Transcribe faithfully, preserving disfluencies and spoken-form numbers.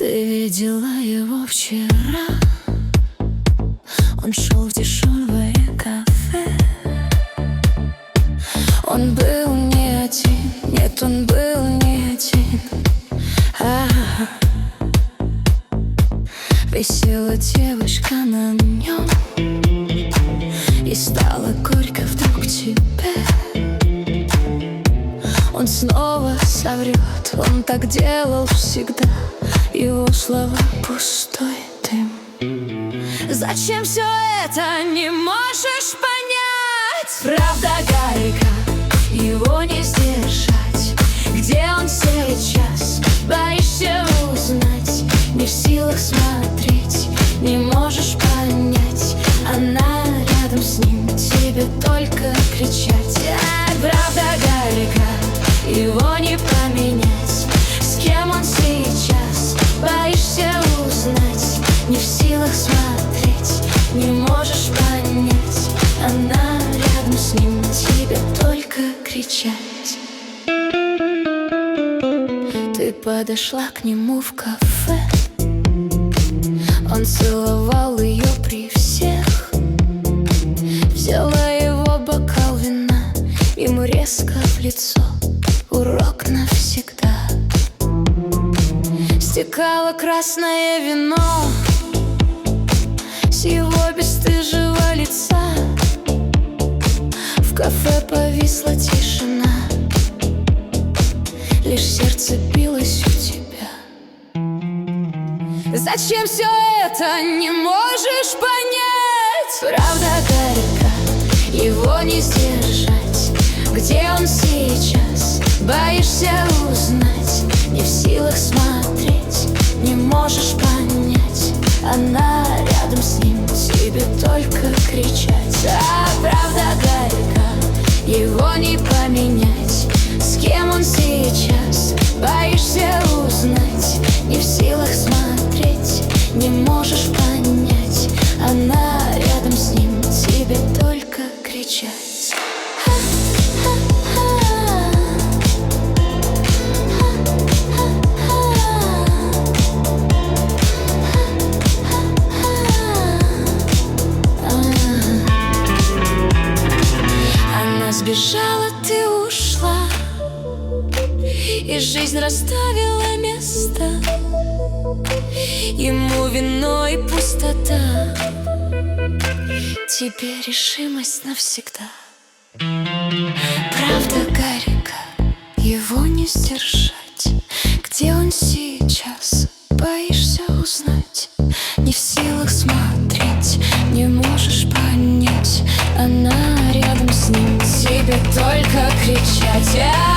Ты видела его вчера? Он шел в дешевое кафе. Он был не один, нет, он был не один. А-а-а. Висела девушка на нем, и стало горько вдруг тебе. Он снова соврет, он так делал всегда. Его слова пустой дым. Зачем все это, не можешь понять? Правда горька, его не сдержать. Где он сейчас, боишься узнать. Не в силах смотреть, не можешь понять. Она рядом с ним, тебе только кричать. А, правда горька, его не поменять. С кем он сейчас, боишься узнать. Не в силах смотреть, не можешь понять. Она рядом с ним, тебе только кричать. Ты подошла к нему в кафе. Он целовал ее при всех. Взяла его бокал вина, ему резко в лицо. Урок навсегда. Стекало красное вино с его бесстыжего лица. В кафе повисла тишина, лишь сердце билось у тебя. Зачем все это, не можешь понять? Правда горька, его не сдержать. Где он сейчас, боишься узнать. Не в силах смотреть, не можешь понять. Она рядом с ним, тебе только кричать. А правда горька, его не поменять. С кем он сейчас, боишься узнать. Не в силах смотреть, не можешь понять. Она рядом с ним, тебе только кричать. Сбежала, ты ушла, и жизнь расставила место. Ему вино и пустота, тебе решимость навсегда. Правда горька, его не сдержать. Где он сейчас, боишься узнать. Не в силах смотреть, не можешь понять. Она рядом с ним, тебе только кричать.